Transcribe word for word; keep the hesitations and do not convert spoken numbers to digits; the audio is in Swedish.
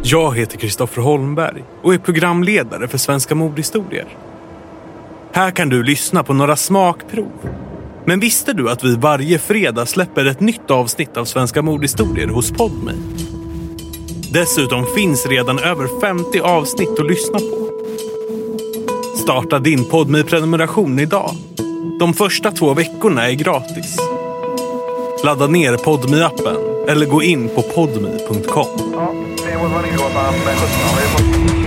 Jag heter Kristoffer Holmberg och är programledare för Svenska mordhistorier. Här kan du lyssna på några smakprov. Men visste du att vi varje fredag släpper ett nytt avsnitt av Svenska mordhistorier hos Podme? Dessutom finns redan över femtio avsnitt att lyssna på. Starta din Podme-prenumeration idag. De första två veckorna är gratis. Ladda ner Podme-appen eller gå in på podme punkt com. Ja, det var vad ni då, man sjutton har vi fått.